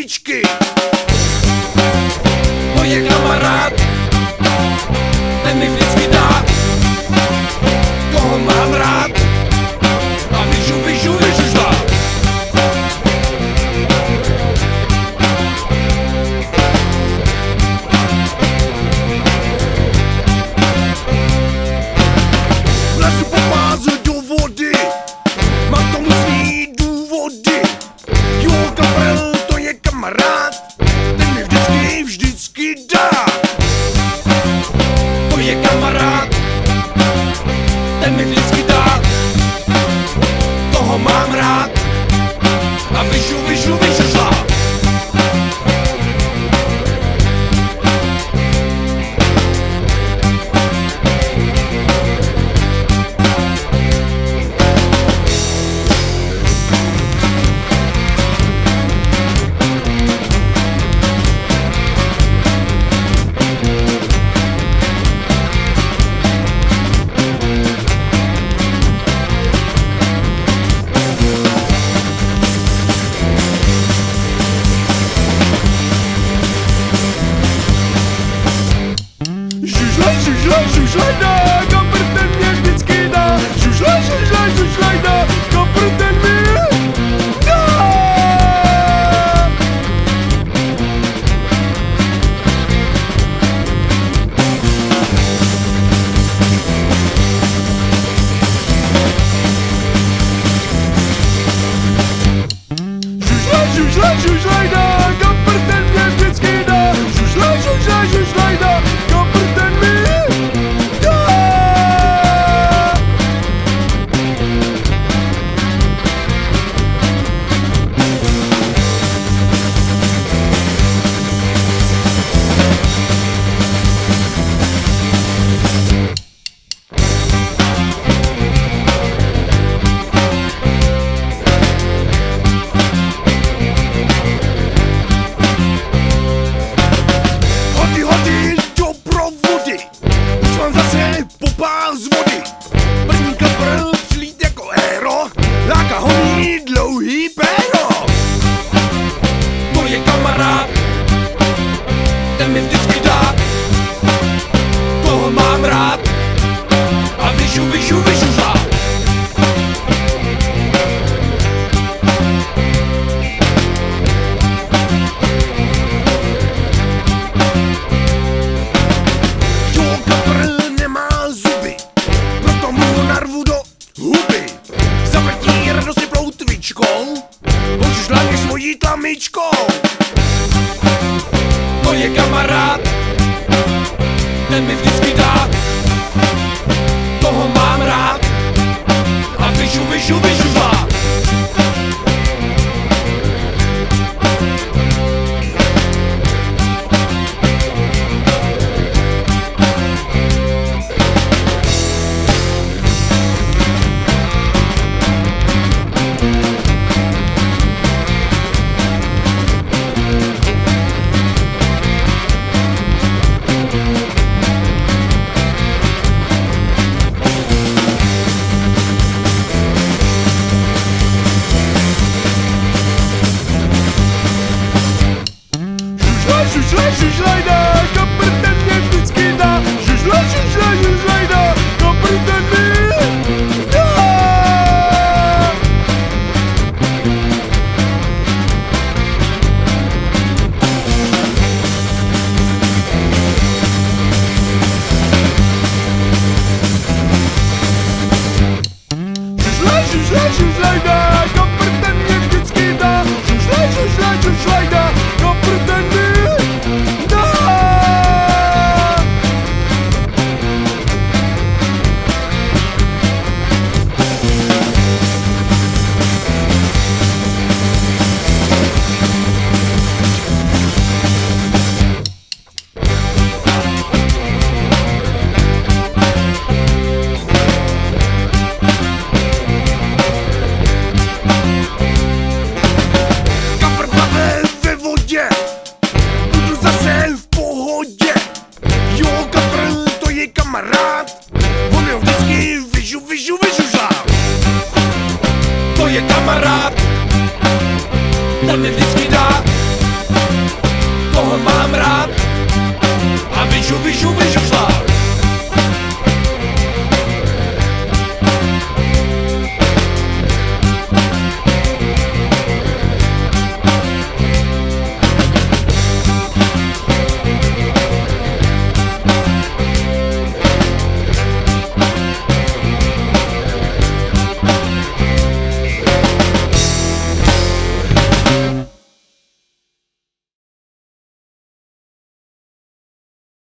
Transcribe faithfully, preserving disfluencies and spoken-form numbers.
židličky. To je kamarád, ten mi vždycky dá, toho mám rád a vyžu, vyžu, vyžužlá. Vlezu po pázu do vody, mám tomu svý důvody. Jo, Gabriel, to je kamarád, ten mi vždycky, vždycky dá. To je kamarád, ten mi vždycky dá, toho mám rád a vyžu, vyžu, vyžužlá. Žužlaj, žužlaj, žužlaj dá, Gabr ten mě vždycky dá. Žužlaj, žužlaj, žužlaj dá, Gabr ten mi dá. Žužlaj, žužlaj, žužlaj dá, Gabr ten mě vždycky dá. Žužlaj, žužlaj, žužlaj dá, Gabr ten mi dá. Hody, hody do provody, už mám zase popál z vody. První Gabriel přilít jako héro, láka honí dlouhý péro. To je kamarád, ten mi vždycky dá, toho mám rád a vyžu, vyžu, vyžužlá. Jo, Gabriel nemá zuby, proto mu narvu do huby. Zavrtí radostně ploutvičkou, požužlá mě svojí tlamičkou. To je kamarád, ten mi vždycky dá, toho mám rád a vyžu, vyžu, vyžužlá. Žužlaj, žužlaj dá, Gabr ten mě vždycky dá. Žužlaj, žužlaj, žužlaj dá, Gabr ten mi dá. Žužlaj, žužlaj, žužlaj dá, Gabr ten mě vždycky dá. Žužlaj, žužlaj, žužlaj dá, Gabr ten mi dá. Gabr plave ve vodě, budu zase v pohodě. Jo, Gabriel, to je kamarád, on mě vždycky vyžu, vyžu, vyžužlá. To je kamarád, ten mě vždycky